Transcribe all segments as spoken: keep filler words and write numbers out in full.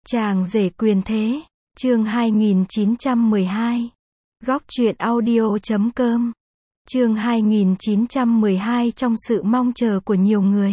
Chàng rể quyền thế, chương hai nghìn chín trăm mười hai. Góc truyện audio chấm com. Chương hai nghìn chín trăm mười hai trong sự mong chờ của nhiều người.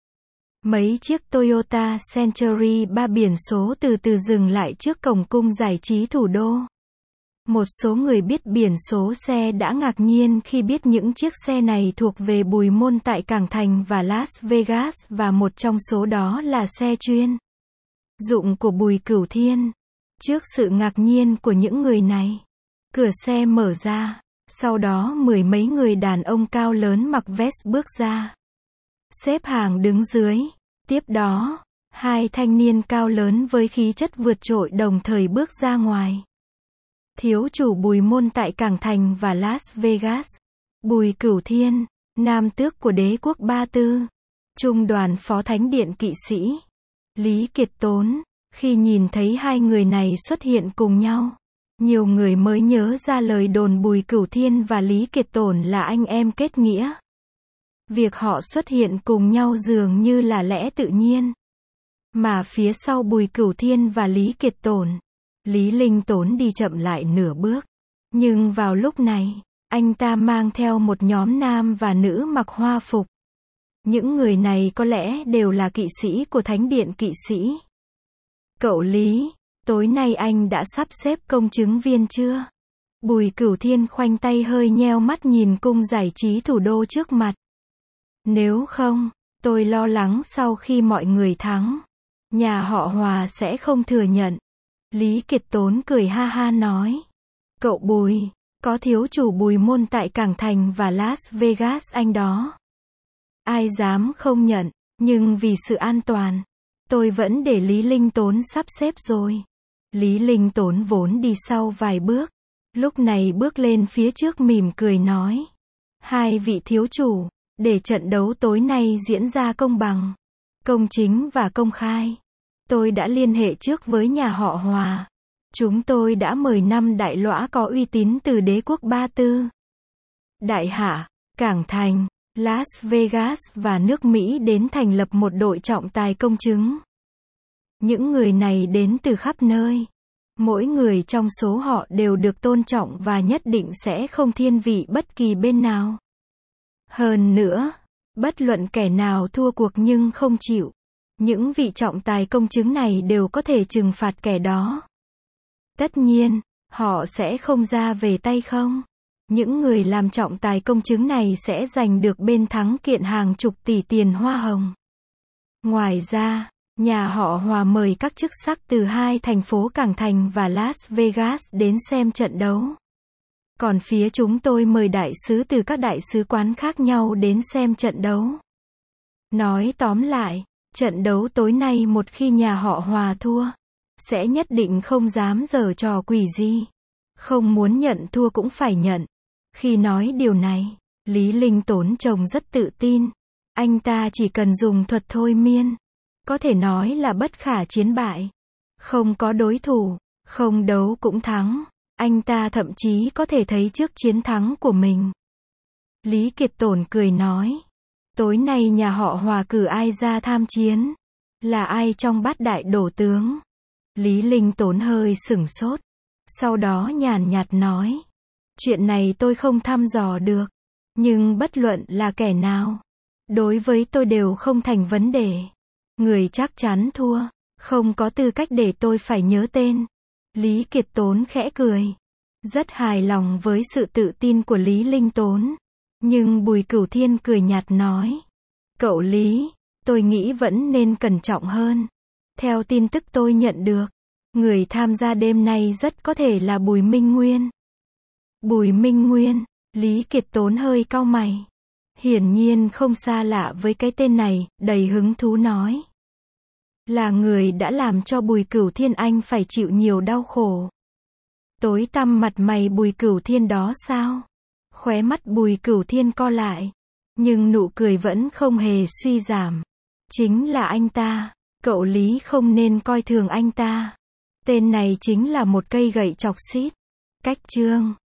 Mấy chiếc Toyota Century ba biển số từ từ dừng lại trước cổng cung giải trí thủ đô. Một số người biết biển số xe đã ngạc nhiên khi biết những chiếc xe này thuộc về Bùi Môn tại Cảng Thành và Las Vegas, và một trong số đó là xe chuyên dụng của Bùi Cửu Thiên. Trước sự ngạc nhiên của những người này, cửa xe mở ra, sau đó mười mấy người đàn ông cao lớn mặc vest bước ra, xếp hàng đứng dưới. Tiếp đó, hai thanh niên cao lớn với khí chất vượt trội đồng thời bước ra ngoài. Thiếu chủ Bùi Môn tại Cảng Thành và Las Vegas, Bùi Cửu Thiên, nam tước của đế quốc Ba Tư, trung đoàn phó thánh điện kỵ sĩ Lý Kiệt Tốn. Khi nhìn thấy hai người này xuất hiện cùng nhau, nhiều người mới nhớ ra lời đồn Bùi Cửu Thiên và Lý Kiệt Tốn là anh em kết nghĩa. Việc họ xuất hiện cùng nhau dường như là lẽ tự nhiên. Mà phía sau Bùi Cửu Thiên và Lý Kiệt Tốn, Lý Linh Tốn đi chậm lại nửa bước. Nhưng vào lúc này, anh ta mang theo một nhóm nam và nữ mặc hoa phục. Những người này có lẽ đều là kỵ sĩ của Thánh điện kỵ sĩ. Cậu Lý, tối nay anh đã sắp xếp công chứng viên chưa? Bùi Cửu Thiên khoanh tay hơi nheo mắt nhìn cung giải trí thủ đô trước mặt. Nếu không, tôi lo lắng sau khi mọi người thắng, nhà họ Hòa sẽ không thừa nhận. Lý Kiệt Tốn cười ha ha nói. Cậu Bùi, có thiếu chủ Bùi Môn tại Cảng Thành và Las Vegas anh đó. Ai dám không nhận, nhưng vì sự an toàn, tôi vẫn để Lý Linh Tốn sắp xếp rồi. Lý Linh Tốn vốn đi sau vài bước, lúc này bước lên phía trước mỉm cười nói. Hai vị thiếu chủ, để trận đấu tối nay diễn ra công bằng, công chính và công khai, tôi đã liên hệ trước với nhà họ Hòa. Chúng tôi đã mời năm đại lõa có uy tín từ đế quốc Ba Tư, Đại Hạ, Cảng Thành, Las Vegas và nước Mỹ đến thành lập một đội trọng tài công chứng. Những người này đến từ khắp nơi. Mỗi người trong số họ đều được tôn trọng và nhất định sẽ không thiên vị bất kỳ bên nào. Hơn nữa, bất luận kẻ nào thua cuộc nhưng không chịu, những vị trọng tài công chứng này đều có thể trừng phạt kẻ đó. Tất nhiên, họ sẽ không ra về tay không. Những người làm trọng tài công chứng này sẽ giành được bên thắng kiện hàng chục tỷ tiền hoa hồng. Ngoài ra, nhà họ Hòa mời các chức sắc từ hai thành phố Cảng Thành và Las Vegas đến xem trận đấu. Còn phía chúng tôi mời đại sứ từ các đại sứ quán khác nhau đến xem trận đấu. Nói tóm lại, trận đấu tối nay một khi nhà họ Hòa thua, sẽ nhất định không dám giở trò quỷ gì. Không muốn nhận thua cũng phải nhận. Khi nói điều này, Lý Linh Tốn trông rất tự tin. Anh ta chỉ cần dùng thuật thôi miên, có thể nói là bất khả chiến bại. Không có đối thủ, không đấu cũng thắng. Anh ta thậm chí có thể thấy trước chiến thắng của mình. Lý Kiệt Tốn cười nói. Tối nay nhà họ Hòa cử ai ra tham chiến? Là ai trong bát đại đổ tướng? Lý Linh Tốn hơi sửng sốt. Sau đó nhàn nhạt nói. Chuyện này tôi không thăm dò được. Nhưng bất luận là kẻ nào, đối với tôi đều không thành vấn đề. Người chắc chắn thua, không có tư cách để tôi phải nhớ tên. Lý Kiệt Tốn khẽ cười. Rất hài lòng với sự tự tin của Lý Linh Tốn. Nhưng Bùi Cửu Thiên cười nhạt nói. Cậu Lý, tôi nghĩ vẫn nên cẩn trọng hơn. Theo tin tức tôi nhận được, người tham gia đêm nay rất có thể là Bùi Minh Nguyên. Bùi Minh Nguyên, Lý Kiệt Tốn hơi cau mày. Hiển nhiên không xa lạ với cái tên này, đầy hứng thú nói. Là người đã làm cho Bùi Cửu Thiên anh phải chịu nhiều đau khổ. Tối tăm mặt mày Bùi Cửu Thiên đó sao? Khóe mắt Bùi Cửu Thiên co lại, nhưng nụ cười vẫn không hề suy giảm. Chính là anh ta, cậu Lý không nên coi thường anh ta. Tên này chính là một cây gậy chọc xít. Cách chương